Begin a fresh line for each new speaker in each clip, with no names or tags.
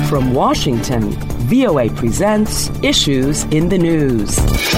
From Washington, VOA presents Issues in the News.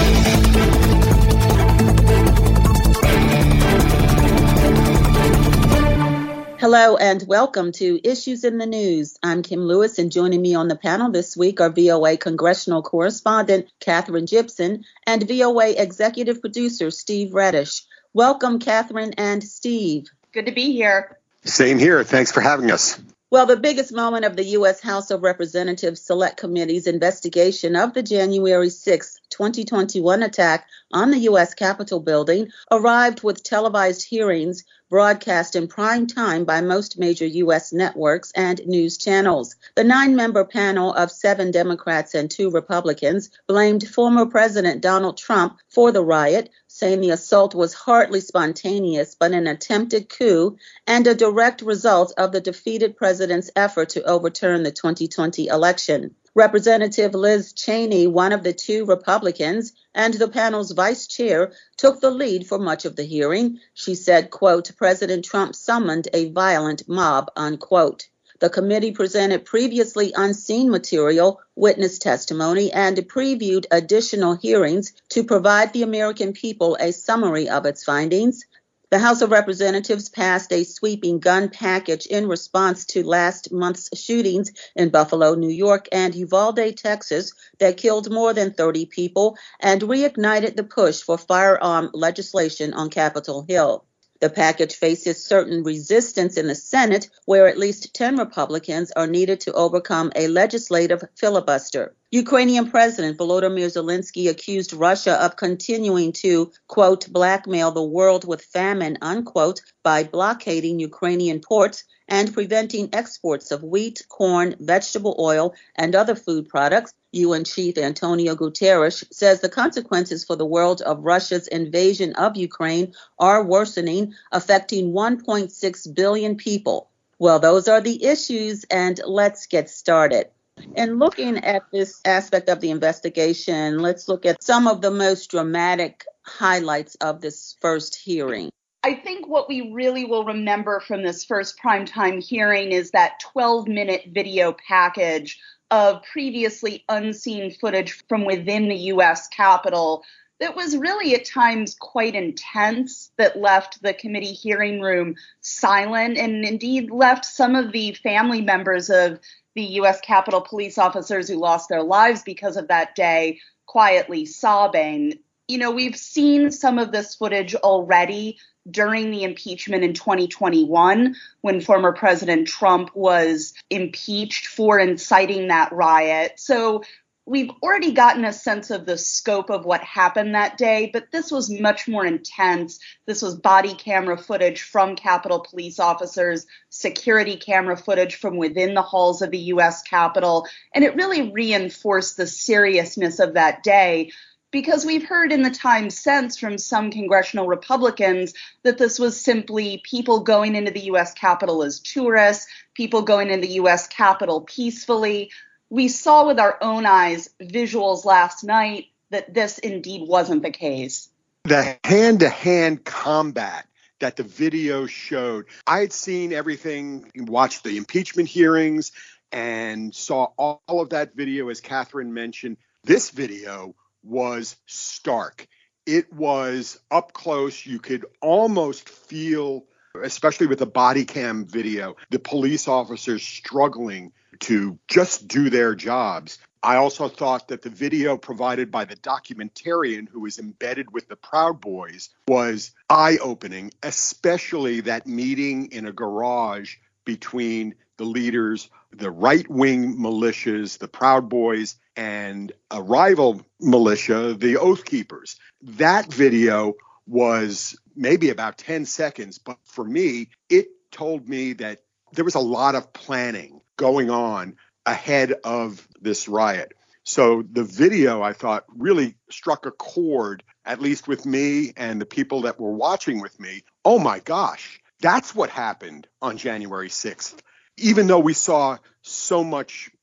Hello and welcome to Issues in the News. I'm Kim Lewis, and joining me on the panel this week are VOA congressional correspondent Catherine Gibson and VOA executive producer Steve Reddish. Welcome, Catherine and Steve.
Good to be here.
Same here. Thanks for having us.
Well, the biggest moment of the U.S. House of Representatives Select Committee's investigation of the January 6, 2021 attack on the U.S. Capitol building arrived with televised hearings broadcast in prime time by most major U.S. networks and news channels. The 9-member panel of 7 Democrats and 2 Republicans blamed former President Donald Trump for the riot, saying the assault was hardly spontaneous but an attempted coup and a direct result of the defeated president's effort to overturn the 2020 election. Representative Liz Cheney, one of the 2 Republicans and the panel's vice chair, took the lead for much of the hearing. She said, quote, President Trump summoned a violent mob, unquote. The committee presented previously unseen material, witness testimony, and previewed additional hearings to provide the American people a summary of its findings. The House of Representatives passed a sweeping gun package in response to last month's shootings in Buffalo, New York, and Uvalde, Texas, that killed more than 30 people and reignited the push for firearm legislation on Capitol Hill. The package faces certain resistance in the Senate, where at least 10 Republicans are needed to overcome a legislative filibuster. Ukrainian President Volodymyr Zelensky accused Russia of continuing to, quote, blackmail the world with famine, unquote, by blockading Ukrainian ports and preventing exports of wheat, corn, vegetable oil, and other food products. UN Chief Antonio Guterres says the consequences for the world of Russia's invasion of Ukraine are worsening, affecting 1.6 billion people. Well, those are the issues, and let's get started. In looking at this aspect of the investigation, let's look at some of the most dramatic highlights of this first hearing.
I think what we really will remember from this first primetime hearing is that 12-minute video package of previously unseen footage from within the U.S. Capitol that was really at times quite intense, that left the committee hearing room silent and indeed left some of the family members of the U.S. Capitol police officers who lost their lives because of that day quietly sobbing. You know, we've seen some of this footage already during the impeachment in 2021, when former President Trump was impeached for inciting that riot. So we've already gotten a sense of the scope of what happened that day, but this was much more intense. This was body camera footage from Capitol police officers, security camera footage from within the halls of the U.S. Capitol, and it really reinforced the seriousness of that day. Because we've heard in the time since from some congressional Republicans that this was simply people going into the U.S. Capitol as tourists, people going into the U.S. Capitol peacefully. We saw with our own eyes visuals last night that this indeed wasn't the case.
The hand-to-hand combat that the video showed, I had seen everything, watched the impeachment hearings, and saw all of that video, as Catherine mentioned. This video was stark. It was up close. You could almost feel, especially with the body cam video, the police officers struggling to just do their jobs. I also thought that the video provided by the documentarian who was embedded with the Proud Boys was eye-opening, especially that meeting in a garage between the leaders, the right-wing militias, the Proud Boys, and a rival militia, the Oath Keepers. That video was maybe about 10 seconds, but for me, it told me that there was a lot of planning going on ahead of this riot. So the video, I thought, really struck a chord, at least with me and the people that were watching with me. Oh my gosh, that's what happened on January 6th. Even though we saw so much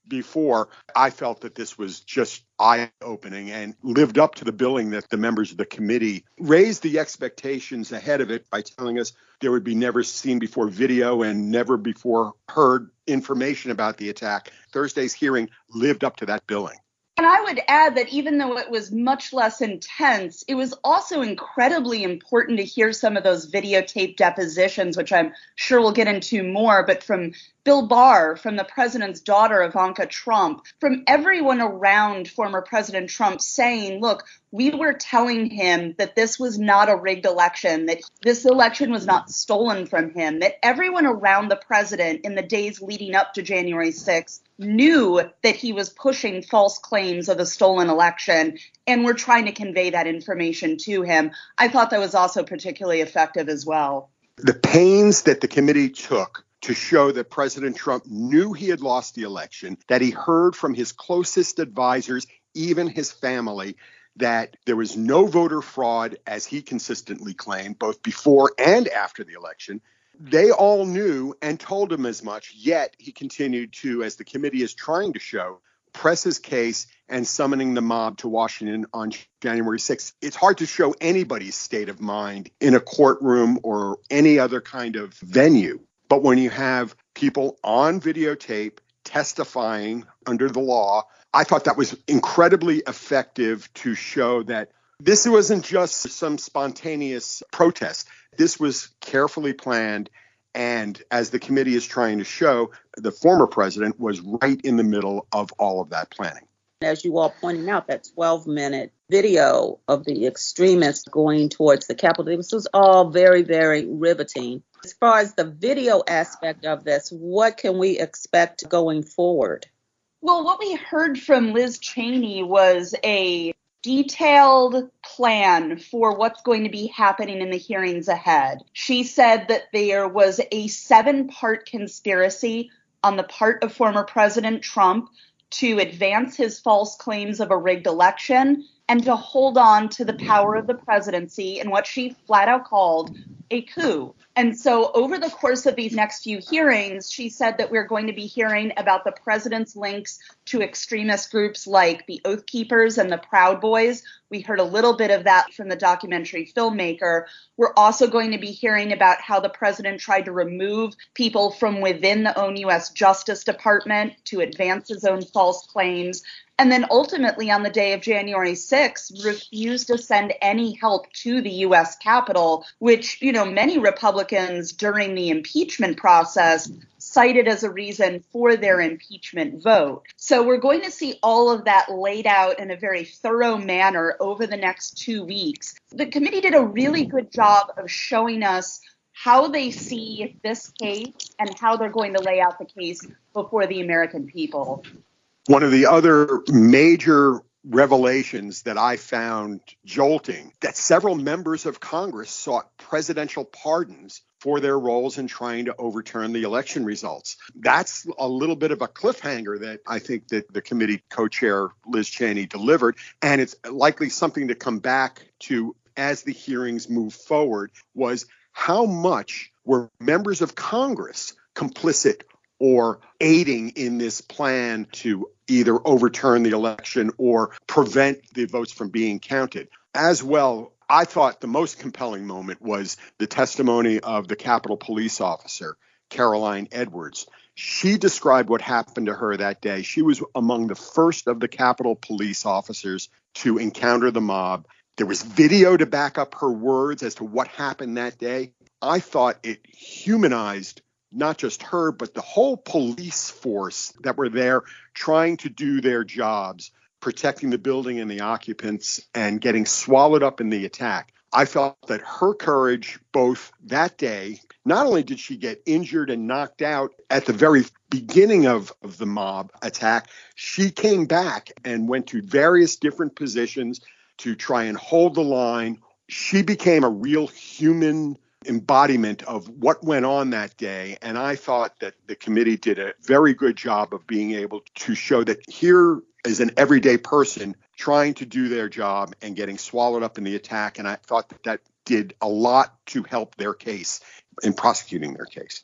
before, I felt that this was just eye-opening and lived up to the billing that the members of the committee raised the expectations ahead of it by telling us there would be never seen before video and never before heard information about the attack. Thursday's hearing lived up to that billing.
And I would add that even though it was much less intense, it was also incredibly important to hear some of those videotape depositions, which I'm sure we'll get into more, but from Bill Barr, from the president's daughter, Ivanka Trump, from everyone around former President Trump saying, look, we were telling him that this was not a rigged election, that this election was not stolen from him, that everyone around the president in the days leading up to January 6th knew that he was pushing false claims of a stolen election, and were trying to convey that information to him. I thought that was also particularly effective as well.
The pains that the committee took to show that President Trump knew he had lost the election, that he heard from his closest advisors, even his family, that there was no voter fraud, as he consistently claimed, both before and after the election. They all knew and told him as much, yet he continued to, as the committee is trying to show, press his case and summoning the mob to Washington on January 6th. It's hard to show anybody's state of mind in a courtroom or any other kind of venue. But when you have people on videotape testifying under the law, I thought that was incredibly effective to show that this wasn't just some spontaneous protest. This was carefully planned. And as the committee is trying to show, the former president was right in the middle of all of that planning.
As you all pointing out, that 12-minute video of the extremists going towards the Capitol, this was all very, very riveting. As far as the video aspect of this, what can we expect going forward?
Well, what we heard from Liz Cheney was a detailed plan for what's going to be happening in the hearings ahead. She said that there was a 7-part conspiracy on the part of former President Trump to advance his false claims of a rigged election and to hold on to the power of the presidency in what she flat out called a coup. And so over the course of these next few hearings, she said that we're going to be hearing about the president's links to extremist groups like the Oath Keepers and the Proud Boys. We heard a little bit of that from the documentary filmmaker. We're also going to be hearing about how the president tried to remove people from within the own U.S. Justice Department to advance his own false claims. And then ultimately on the day of January 6th, refused to send any help to the U.S. Capitol, which, many Republicans during the impeachment process cited as a reason for their impeachment vote. So we're going to see all of that laid out in a very thorough manner over the next 2 weeks. The committee did a really good job of showing us how they see this case and how they're going to lay out the case before the American people.
One of the other major revelations that I found jolting, that several members of Congress sought presidential pardons for their roles in trying to overturn the election results. That's a little bit of a cliffhanger that I think that the committee co-chair Liz Cheney delivered, and it's likely something to come back to as the hearings move forward, was how much were members of Congress complicit or aiding in this plan to either overturn the election or prevent the votes from being counted. As well, I thought the most compelling moment was the testimony of the Capitol Police officer, Caroline Edwards. She described what happened to her that day. She was among the first of the Capitol Police officers to encounter the mob. There was video to back up her words as to what happened that day. I thought it humanized not just her, but the whole police force that were there trying to do their jobs, protecting the building and the occupants and getting swallowed up in the attack. I felt that her courage, both that day, not only did she get injured and knocked out at the very beginning of the mob attack, she came back and went to various different positions to try and hold the line. She became a real human embodiment of what went on that day. And I thought that the committee did a very good job of being able to show that here is an everyday person trying to do their job and getting swallowed up in the attack. And I thought that did a lot to help their case in prosecuting their case.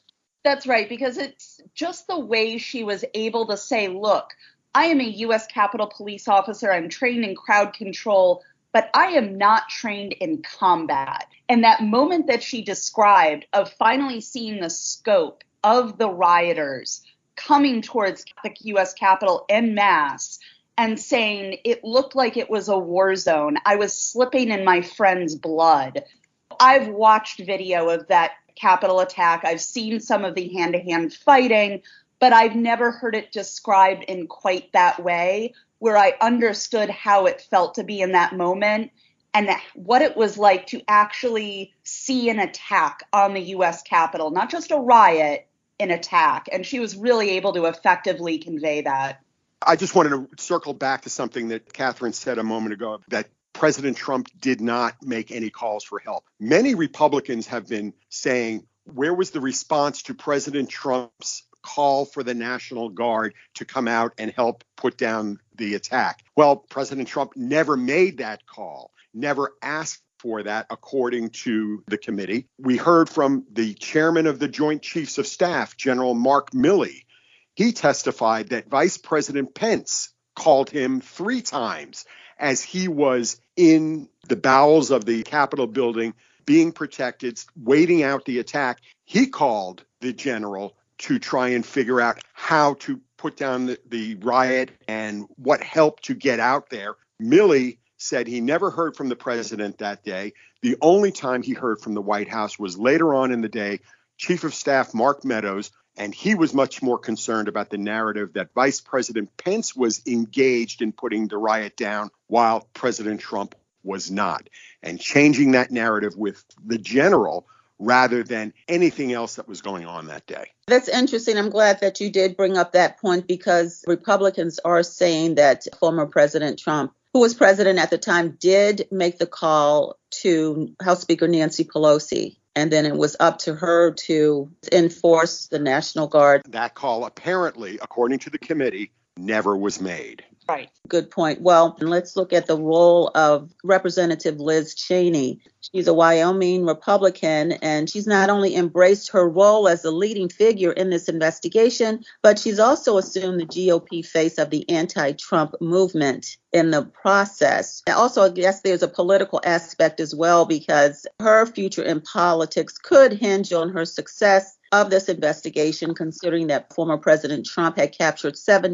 That's right, because it's just the way she was able to say, look, I am a U.S. Capitol Police officer. I'm trained in crowd control, but I am not trained in combat. And that moment that she described of finally seeing the scope of the rioters coming towards the U.S. Capitol en masse and saying it looked like it was a war zone. I was slipping in my friend's blood. I've watched video of that Capitol attack. I've seen some of the hand-to-hand fighting, but I've never heard it described in quite that way, where I understood how it felt to be in that moment and what it was like to actually see an attack on the U.S. Capitol, not just a riot, an attack. And she was really able to effectively convey that.
I just wanted to circle back to something that Catherine said a moment ago, that President Trump did not make any calls for help. Many Republicans have been saying, where was the response to President Trump's call for the National Guard to come out and help put down the attack? Well, President Trump never made that call, never asked for that, according to the committee. We heard from the chairman of the Joint Chiefs of Staff, General Mark Milley. He testified that Vice President Pence called him 3 times as he was in the bowels of the Capitol building, being protected, waiting out the attack. He called the general to try and figure out how to put down the riot and what help to get out there. Milley said he never heard from the president that day. The only time he heard from the White House was later on in the day. Chief of Staff Mark Meadows, and he was much more concerned about the narrative that Vice President Pence was engaged in putting the riot down while President Trump was not, and changing that narrative with the general rather than anything else that was going on that day.
That's interesting. I'm glad that you did bring up that point, because Republicans are saying that former President Trump, who was president at the time, did make the call to House Speaker Nancy Pelosi. And then it was up to her to enforce the National Guard.
That call, apparently, according to the committee, never was made.
Right.
Good point. Well, let's look at the role of Representative Liz Cheney. She's a Wyoming Republican, and she's not only embraced her role as a leading figure in this investigation, but she's also assumed the GOP face of the anti-Trump movement in the process. And also, I guess there's a political aspect as well, because her future in politics could hinge on her success of this investigation, considering that former President Trump had captured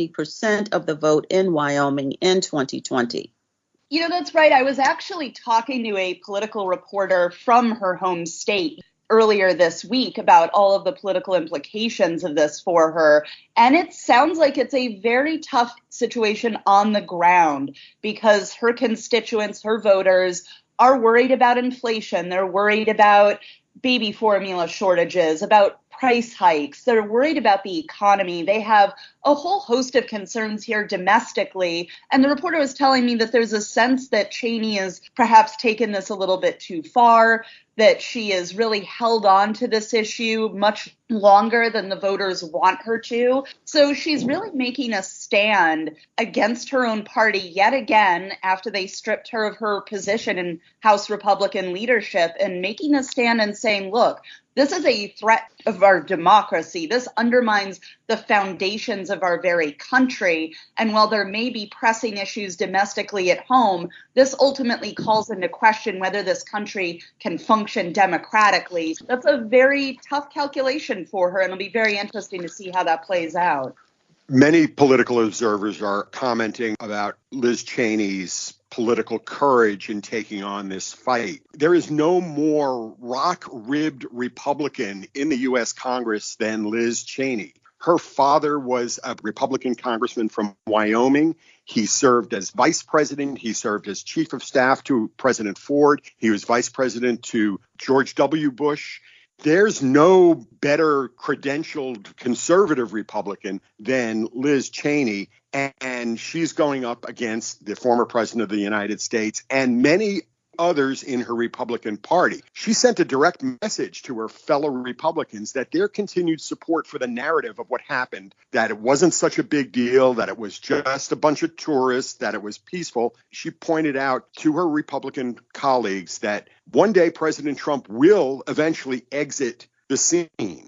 70% of the vote in Wyoming in 2020.
You know, that's right. I was actually talking to a political reporter from her home state earlier this week about all of the political implications of this for her. And it sounds like it's a very tough situation on the ground, because her constituents, her voters, are worried about inflation. They're worried about baby formula shortages, about price hikes. They're worried about the economy. They have a whole host of concerns here domestically. And the reporter was telling me that there's a sense that Cheney has perhaps taken this a little bit too far, that she has really held on to this issue much longer than the voters want her to. So she's really making a stand against her own party yet again after they stripped her of her position in House Republican leadership, and making a stand and saying, look, this is a threat of our democracy. This undermines the foundations of our very country. And while there may be pressing issues domestically at home, this ultimately calls into question whether this country can function democratically. That's a very tough calculation for her, and it'll be very interesting to see how that plays out.
Many political observers are commenting about Liz Cheney's political courage in taking on this fight. There is no more rock-ribbed Republican in the U.S. Congress than Liz Cheney. Her father was a Republican congressman from Wyoming. He served as vice president. He served as chief of staff to President Ford. He was vice president to George W. Bush. There's no better credentialed conservative Republican than Liz Cheney, and she's going up against the former president of the United States and many others in her Republican Party. She sent a direct message to her fellow Republicans that their continued support for the narrative of what happened, that it wasn't such a big deal, that it was just a bunch of tourists, that it was peaceful. She pointed out to her Republican colleagues that one day President Trump will eventually exit the scene.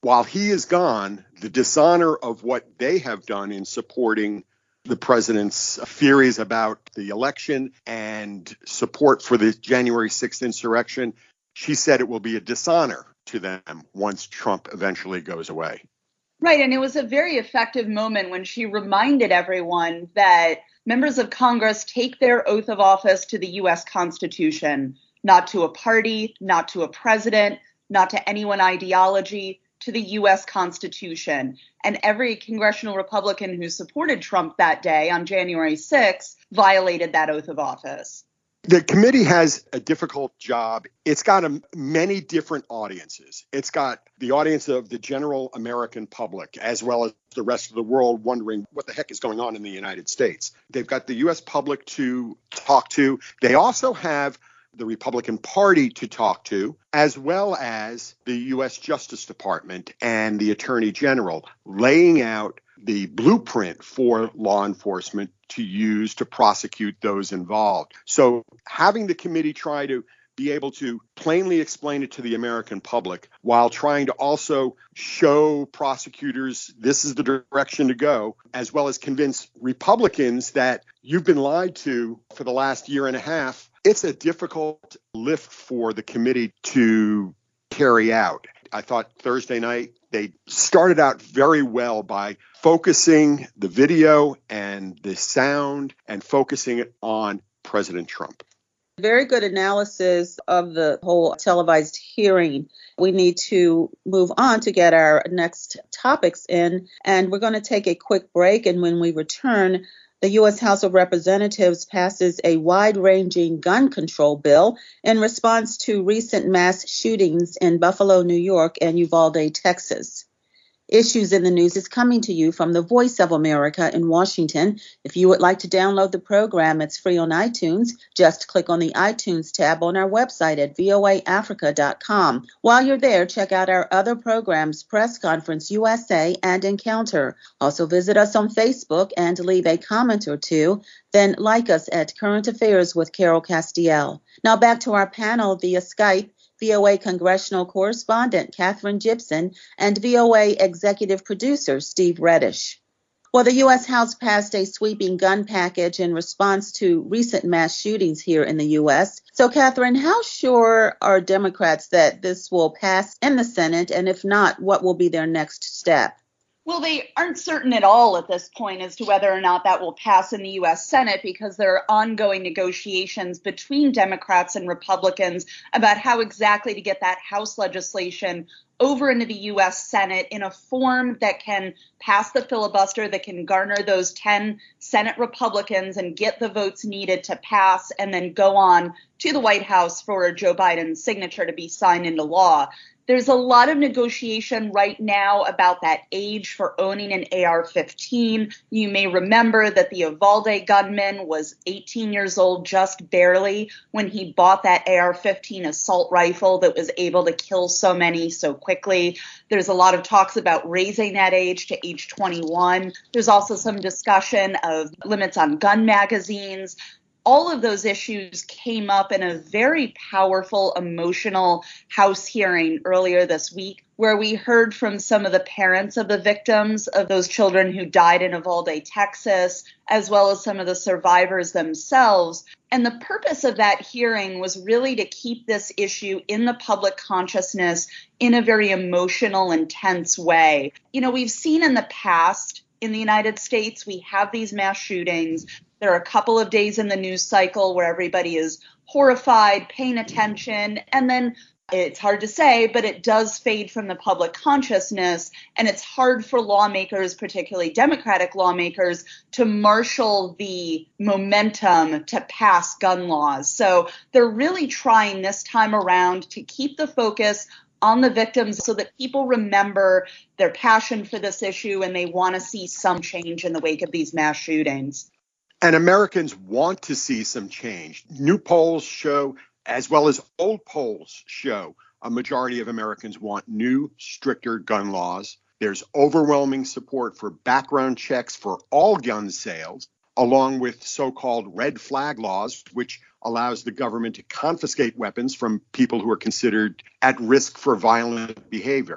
while he is gone, the dishonor of what they have done in supporting the president's theories about the election and support for the January 6th insurrection, she said it will be a dishonor to them once Trump eventually goes away.
Right. And it was a very effective moment when she reminded everyone that members of Congress take their oath of office to the U.S. Constitution, not to a party, not to a president, not to any one ideology, to the U.S. Constitution. And every congressional Republican who supported Trump that day on January 6th violated that oath of office.
The committee has a difficult job. It's got many different audiences. It's got the audience of the general American public, as well as the rest of the world wondering what the heck is going on in the United States. They've got the U.S. public to talk to. They also have the Republican Party to talk to, as well as the U.S. Justice Department and the Attorney General, laying out the blueprint for law enforcement to use to prosecute those involved. So having the committee try to be able to plainly explain it to the American public while trying to also show prosecutors this is the direction to go, as well as convince Republicans that you've been lied to for the last year and a half, it's a difficult lift for the committee to carry out. I thought Thursday night they started out very well by focusing the video and the sound and focusing it on President Trump.
Very good analysis of the whole televised hearing. We need to move on to get our next topics in, and we're going to take a quick break. And when we return, the U.S. House of Representatives passes a wide-ranging gun control bill in response to recent mass shootings in Buffalo, New York, and Uvalde, Texas. Issues in the News is coming to you from the Voice of America in Washington. If you would like to download the program, it's free on iTunes. Just click on the iTunes tab on our website at voaafrica.com. While you're there, check out our other programs, Press Conference USA and Encounter. Also visit us on Facebook and leave a comment or two. Then like us at Current Affairs with Carol Castiel. Now back to our panel via Skype. VOA congressional correspondent Katherine Gibson and VOA executive producer Steve Reddish. Well, the U.S. House passed a sweeping gun package in response to recent mass shootings here in the U.S. So, Katherine, how sure are Democrats that this will pass in the Senate? And if not, what will be their next step?
Well, they aren't certain at all at this point as to whether or not that will pass in the U.S. Senate because there are ongoing negotiations between Democrats and Republicans about how exactly to get that House legislation over into the U.S. Senate in a form that can pass the filibuster, that can garner those 10 Senate Republicans and get the votes needed to pass and then go on to the White House for Joe Biden's signature to be signed into law. There's a lot of negotiation right now about that age for owning an AR-15. You may remember that the Uvalde gunman was 18 years old, just barely, when he bought that AR-15 assault rifle that was able to kill so many so quickly. There's a lot of talks about raising that age to age 21. There's also some discussion of limits on gun magazines. All of those issues came up in a very powerful, emotional House hearing earlier this week, where we heard from some of the parents of the victims of those children who died in Uvalde, Texas, as well as some of the survivors themselves. And the purpose of that hearing was really to keep this issue in the public consciousness in a very emotional, intense way. You know, we've seen in the past in the United States, we have these mass shootings. There are a couple of days in the news cycle where everybody is horrified, paying attention, and then it's hard to say, but it does fade from the public consciousness, and it's hard for lawmakers, particularly Democratic lawmakers, to marshal the momentum to pass gun laws. So they're really trying this time around to keep the focus on the victims so that people remember their passion for this issue and they want to see some change in the wake of these mass shootings.
And Americans want to see some change. New polls show, as well as old polls show, a majority of Americans want new, stricter gun laws. There's overwhelming support for background checks for all gun sales, along with so-called red flag laws, which allows the government to confiscate weapons from people who are considered at risk for violent behavior.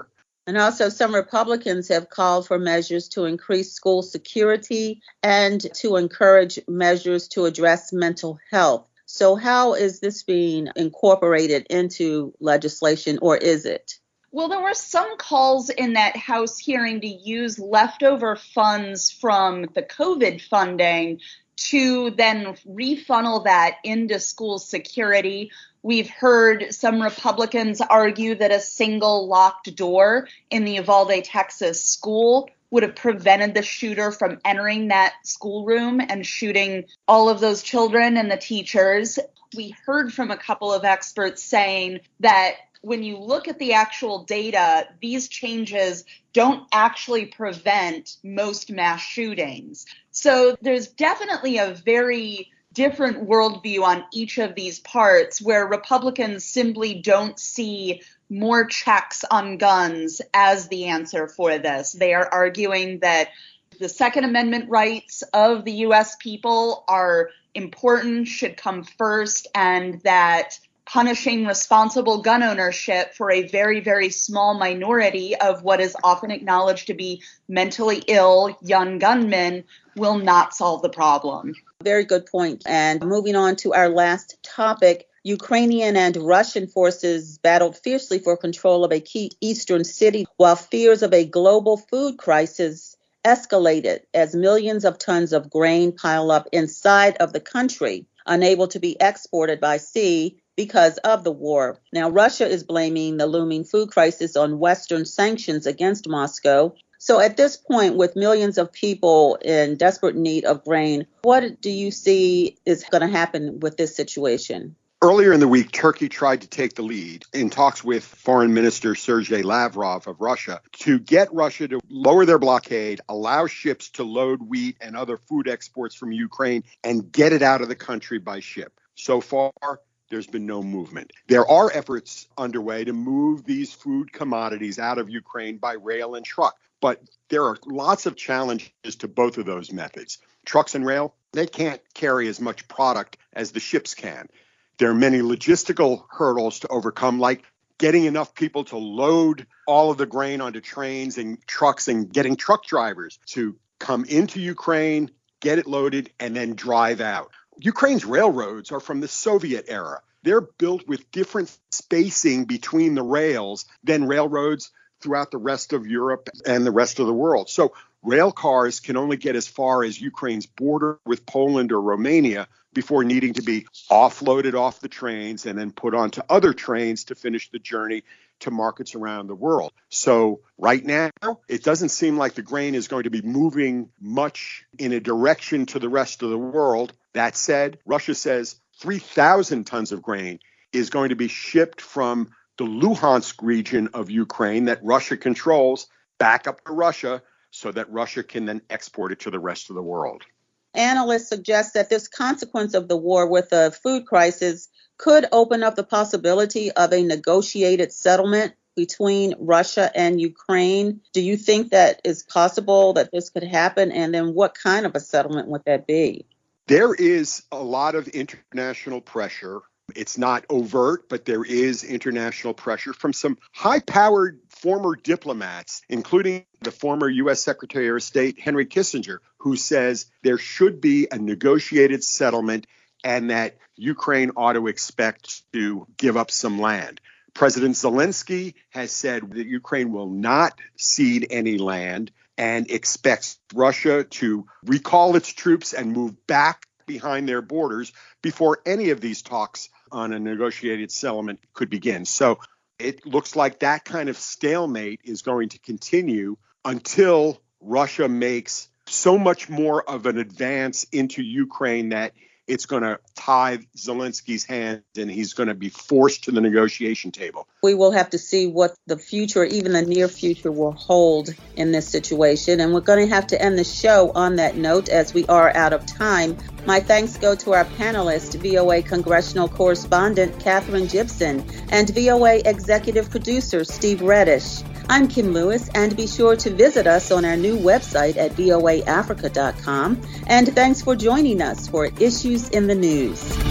And also some Republicans have called for measures to increase school security and to encourage measures to address mental health. So how is this being incorporated into legislation, or is it?
Well, there were some calls in that House hearing to use leftover funds from the COVID funding to then refunnel that into school security. We've heard some Republicans argue that a single locked door in the Uvalde, Texas school would have prevented the shooter from entering that schoolroom and shooting all of those children and the teachers. We heard from a couple of experts saying that when you look at the actual data, these changes don't actually prevent most mass shootings. So there's definitely a very different worldview on each of these parts where Republicans simply don't see more checks on guns as the answer for this. They are arguing that the Second Amendment rights of the U.S. people are important, should come first, and that punishing responsible gun ownership for a very, very small minority of what is often acknowledged to be mentally ill young gunmen will not solve the problem.
Very good point. And moving on to our last topic, Ukrainian and Russian forces battled fiercely for control of a key eastern city while fears of a global food crisis escalated as millions of tons of grain pile up inside of the country, unable to be exported by sea because of the war. Now, Russia is blaming the looming food crisis on Western sanctions against Moscow. So at this point, with millions of people in desperate need of grain, what do you see is going to happen with this situation?
Earlier in the week, Turkey tried to take the lead in talks with Foreign Minister Sergei Lavrov of Russia to get Russia to lower their blockade, allow ships to load wheat and other food exports from Ukraine, and get it out of the country by ship. So far, there's been no movement. There are efforts underway to move these food commodities out of Ukraine by rail and truck, but there are lots of challenges to both of those methods. Trucks and rail, they can't carry as much product as the ships can. There are many logistical hurdles to overcome, like getting enough people to load all of the grain onto trains and trucks and getting truck drivers to come into Ukraine, get it loaded, and then drive out. Ukraine's railroads are from the Soviet era. They're built with different spacing between the rails than railroads throughout the rest of Europe and the rest of the world. So rail cars can only get as far as Ukraine's border with Poland or Romania before needing to be offloaded off the trains and then put onto other trains to finish the journey to markets around the world. So right now, it doesn't seem like the grain is going to be moving much in a direction to the rest of the world. That said, Russia says 3,000 tons of grain is going to be shipped from the Luhansk region of Ukraine that Russia controls back up to Russia so that Russia can then export it to the rest of the world.
Analysts suggest that this consequence of the war with the food crisis could open up the possibility of a negotiated settlement between Russia and Ukraine. Do you think that is possible that this could happen? And then what kind of a settlement would that be?
There is a lot of international pressure. It's not overt, but there is international pressure from some high-powered former diplomats, including the former U.S. Secretary of State, Henry Kissinger, who says there should be a negotiated settlement and that Ukraine ought to expect to give up some land. President Zelensky has said that Ukraine will not cede any land and expects Russia to recall its troops and move back behind their borders before any of these talks on a negotiated settlement could begin. So it looks like that kind of stalemate is going to continue until Russia makes so much more of an advance into Ukraine that it's going to tie Zelensky's hands and he's going to be forced to the negotiation table.
We will have to see what the future, even the near future, will hold in this situation. And we're going to have to end the show on that note as we are out of time. My thanks go to our panelists, VOA congressional correspondent Katherine Gibson and VOA executive producer Steve Reddish. I'm Kim Lewis, and be sure to visit us on our new website at voaafrica.com. And thanks for joining us for Issues in the News.